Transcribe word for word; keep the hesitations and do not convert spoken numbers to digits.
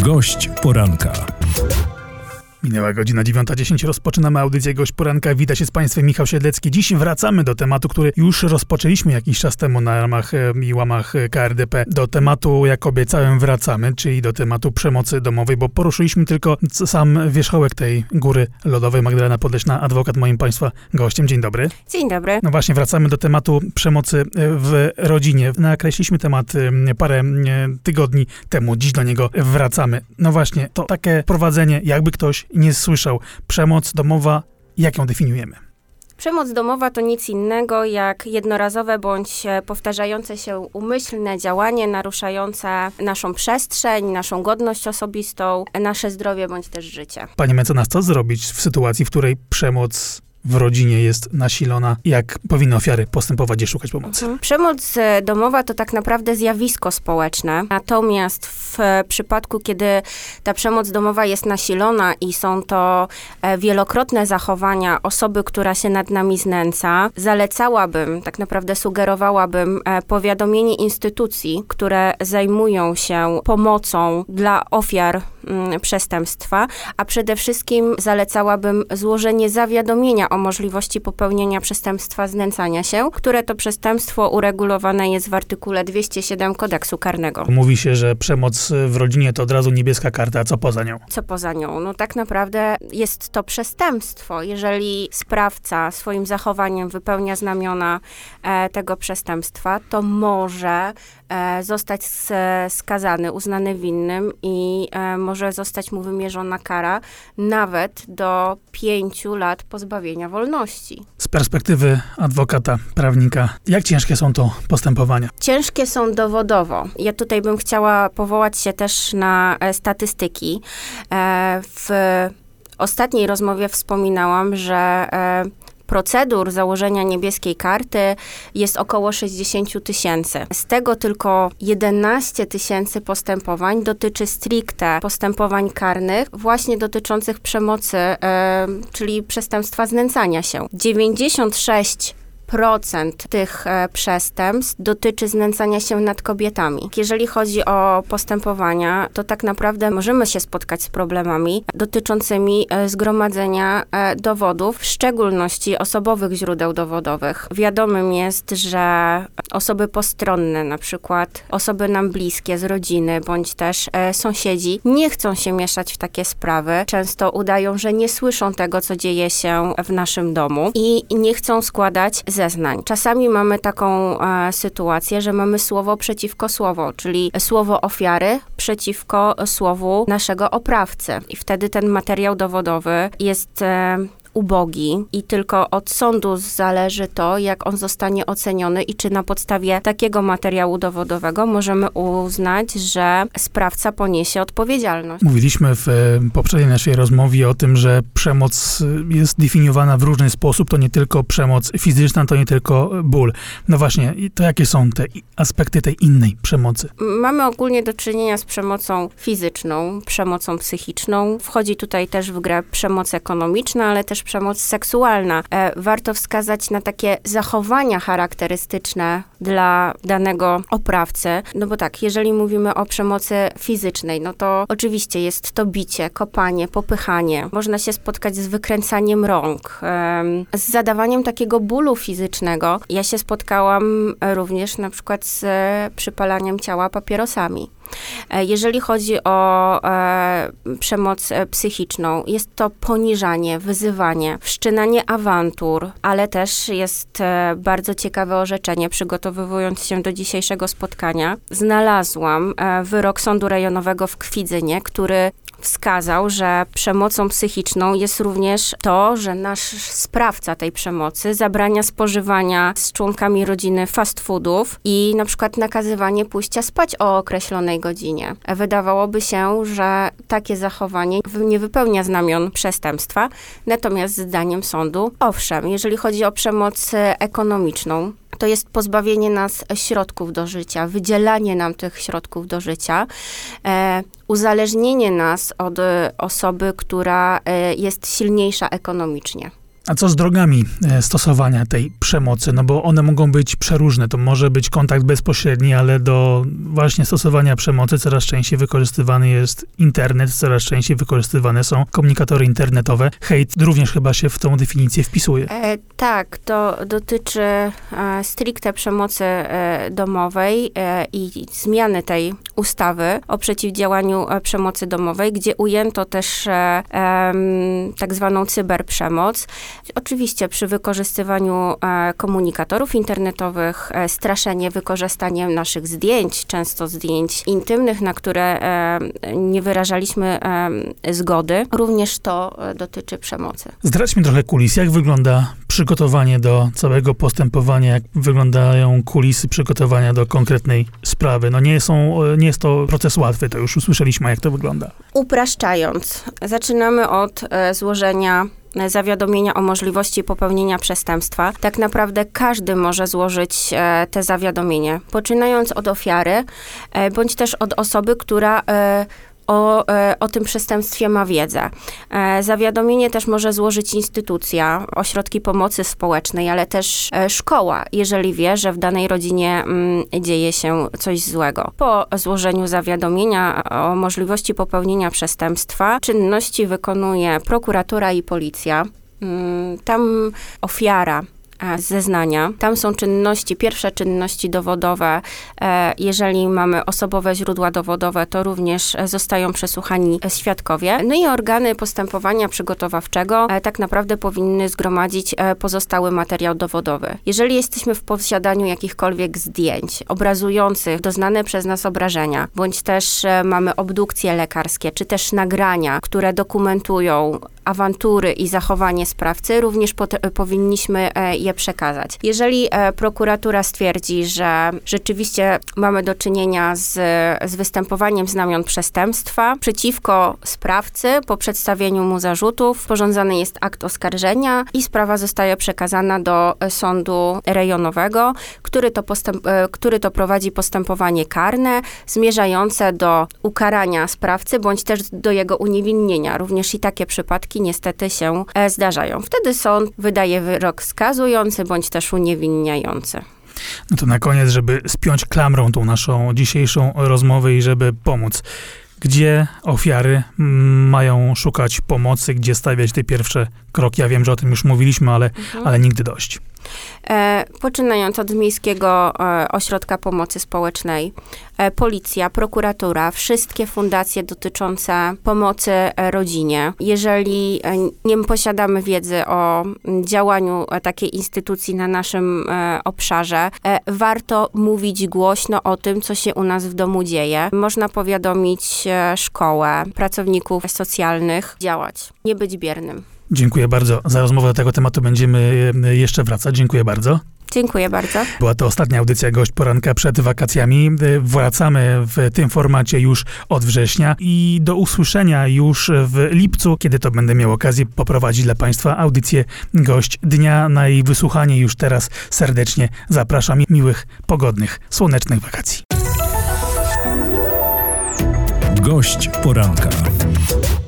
Gość poranka. Minęła godzina dziewiąta dziesięć, rozpoczynamy audycję Gość Poranka. Witam się z Państwem, Michał Siedlecki. Dziś wracamy do tematu, który już rozpoczęliśmy jakiś czas temu na ramach i łamach K R D P. Do tematu, jak obiecałem, wracamy, czyli do tematu przemocy domowej, bo poruszyliśmy tylko sam wierzchołek tej góry lodowej. Magdalena Podleśna, adwokat, moim Państwa gościem. Dzień dobry. Dzień dobry. No właśnie, wracamy do tematu przemocy w rodzinie. Nakreśliliśmy temat parę tygodni temu, dziś do niego wracamy. No właśnie, to takie prowadzenie, jakby ktoś nie słyszał. Przemoc domowa, jak ją definiujemy? Przemoc domowa to nic innego jak jednorazowe bądź powtarzające się umyślne działanie naruszające naszą przestrzeń, naszą godność osobistą, nasze zdrowie bądź też życie. Pani mecenas, co zrobić w sytuacji, w której przemoc w rodzinie jest nasilona? Jak powinny ofiary postępować i szukać pomocy? Mhm. Przemoc domowa to tak naprawdę zjawisko społeczne. Natomiast w przypadku, kiedy ta przemoc domowa jest nasilona i są to wielokrotne zachowania osoby, która się nad nami znęca, zalecałabym, tak naprawdę sugerowałabym powiadomienie instytucji, które zajmują się pomocą dla ofiar mm, przestępstwa, a przede wszystkim zalecałabym złożenie zawiadomienia o możliwości popełnienia przestępstwa znęcania się, które to przestępstwo uregulowane jest w artykule dwieście siedem kodeksu karnego. Mówi się, że przemoc w rodzinie to od razu niebieska karta, a co poza nią? Co poza nią? No tak naprawdę jest to przestępstwo. Jeżeli sprawca swoim zachowaniem wypełnia znamiona e, tego przestępstwa, to może e, zostać skazany, uznany winnym i e, może zostać mu wymierzona kara nawet do pięciu lat pozbawienia wolności. Z perspektywy adwokata, prawnika, jak ciężkie są to postępowania? Ciężkie są dowodowo. Ja tutaj bym chciała powołać się też na e, statystyki. E, w ostatniej rozmowie wspominałam, że e, procedur założenia niebieskiej karty jest około sześćdziesiąt tysięcy. Z tego tylko jedenaście tysięcy postępowań dotyczy stricte postępowań karnych, właśnie dotyczących przemocy, e, czyli przestępstwa znęcania się. dziewięćdziesiąt sześć procent tych e, przestępstw dotyczy znęcania się nad kobietami. Jeżeli chodzi o postępowania, to tak naprawdę możemy się spotkać z problemami dotyczącymi e, zgromadzenia e, dowodów, w szczególności osobowych źródeł dowodowych. Wiadomym jest, że osoby postronne, na przykład osoby nam bliskie z rodziny, bądź też e, sąsiedzi, nie chcą się mieszać w takie sprawy. Często udają, że nie słyszą tego, co dzieje się w naszym domu i nie chcą składać zeznań. Czasami mamy taką e, sytuację, że mamy słowo przeciwko słowo, czyli słowo ofiary przeciwko słowu naszego oprawcy. I wtedy ten materiał dowodowy jest e, ubogi i tylko od sądu zależy to, jak on zostanie oceniony i czy na podstawie takiego materiału dowodowego możemy uznać, że sprawca poniesie odpowiedzialność. Mówiliśmy w poprzedniej naszej rozmowie o tym, że przemoc jest definiowana w różny sposób. To nie tylko przemoc fizyczna, to nie tylko ból. No właśnie, to jakie są te aspekty tej innej przemocy? Mamy ogólnie do czynienia z przemocą fizyczną, przemocą psychiczną. Wchodzi tutaj też w grę przemoc ekonomiczna, ale też przemoc seksualna. E, warto wskazać na takie zachowania charakterystyczne dla danego oprawcy. No bo tak, jeżeli mówimy o przemocy fizycznej, no to oczywiście jest to bicie, kopanie, popychanie. Można się spotkać z wykręcaniem rąk, e, z zadawaniem takiego bólu fizycznego. Ja się spotkałam również na przykład z przypalaniem ciała papierosami. Jeżeli chodzi o e, przemoc psychiczną, jest to poniżanie, wyzywanie, wszczynanie awantur, ale też jest e, bardzo ciekawe orzeczenie, przygotowując się do dzisiejszego spotkania. Znalazłam e, wyrok Sądu Rejonowego w Kwidzynie, który wskazał, że przemocą psychiczną jest również to, że nasz sprawca tej przemocy zabrania spożywania z członkami rodziny fast foodów i na przykład nakazywanie pójścia spać o określonej godzinie. Wydawałoby się, że takie zachowanie nie wypełnia znamion przestępstwa, natomiast zdaniem sądu, owszem, jeżeli chodzi o przemoc ekonomiczną, to jest pozbawienie nas środków do życia, wydzielanie nam tych środków do życia, e, uzależnienie nas od osoby, która e, jest silniejsza ekonomicznie. A co z drogami e, stosowania tej przemocy? No bo one mogą być przeróżne. To może być kontakt bezpośredni, ale do właśnie stosowania przemocy coraz częściej wykorzystywany jest internet, coraz częściej wykorzystywane są komunikatory internetowe. Hejt również chyba się w tą definicję wpisuje. E, tak, to dotyczy e, stricte przemocy e, domowej e, i zmiany tej ustawy o przeciwdziałaniu e, przemocy domowej, gdzie ujęto też e, e, tak zwaną cyberprzemoc. Oczywiście przy wykorzystywaniu e, komunikatorów internetowych, e, straszenie wykorzystaniem naszych zdjęć, często zdjęć intymnych, na które e, nie wyrażaliśmy e, zgody. Również to e, dotyczy przemocy. Zdradźmy trochę kulis. Jak wygląda przygotowanie do całego postępowania? Jak wyglądają kulisy przygotowania do konkretnej sprawy? No nie są, nie jest to proces łatwy, to już usłyszeliśmy, jak to wygląda. Upraszczając, zaczynamy od e, złożenia zawiadomienia o możliwości popełnienia przestępstwa. Tak naprawdę każdy może złożyć e, te zawiadomienie, poczynając od ofiary, e, bądź też od osoby, która e, O, o tym przestępstwie ma wiedzę. Zawiadomienie też może złożyć instytucja, ośrodki pomocy społecznej, ale też szkoła, jeżeli wie, że w danej rodzinie dzieje się coś złego. Po złożeniu zawiadomienia o możliwości popełnienia przestępstwa, czynności wykonuje prokuratura i policja. Tam ofiara zeznania. Tam są czynności, pierwsze czynności dowodowe. Jeżeli mamy osobowe źródła dowodowe, to również zostają przesłuchani świadkowie. No i organy postępowania przygotowawczego tak naprawdę powinny zgromadzić pozostały materiał dowodowy. Jeżeli jesteśmy w posiadaniu jakichkolwiek zdjęć obrazujących doznane przez nas obrażenia, bądź też mamy obdukcje lekarskie, czy też nagrania, które dokumentują awantury i zachowanie sprawcy, również pot- powinniśmy je przekazać. Jeżeli e, prokuratura stwierdzi, że rzeczywiście mamy do czynienia z, z występowaniem znamion przestępstwa przeciwko sprawcy, po przedstawieniu mu zarzutów sporządzany jest akt oskarżenia i sprawa zostaje przekazana do sądu rejonowego, który to, postęp, e, który to prowadzi postępowanie karne zmierzające do ukarania sprawcy, bądź też do jego uniewinnienia. Również i takie przypadki niestety się e, zdarzają. Wtedy sąd wydaje wyrok skazujący, bądź też uniewinniający. No to na koniec, żeby spiąć klamrą tą naszą dzisiejszą rozmowę i żeby pomóc. Gdzie ofiary mają szukać pomocy, gdzie stawiać te pierwsze kroki? Ja wiem, że o tym już mówiliśmy, ale, mhm. ale nigdy dość. E, poczynając od Miejskiego e, Ośrodka Pomocy Społecznej, e, policja, prokuratura, wszystkie fundacje dotyczące pomocy e, rodzinie. Jeżeli e, nie posiadamy wiedzy o działaniu e, takiej instytucji na naszym e, obszarze, e, warto mówić głośno o tym, co się u nas w domu dzieje. Można powiadomić e, szkołę, pracowników socjalnych, działać, nie być biernym. Dziękuję bardzo za rozmowę. Do tego tematu będziemy jeszcze wracać. Dziękuję bardzo. Dziękuję bardzo. Była to ostatnia audycja Gość Poranka przed wakacjami. Wracamy w tym formacie już od września i do usłyszenia już w lipcu, kiedy to będę miał okazję poprowadzić dla Państwa audycję Gość Dnia. Na jej wysłuchanie już teraz serdecznie zapraszam. Miłych, pogodnych, słonecznych wakacji. Gość Poranka.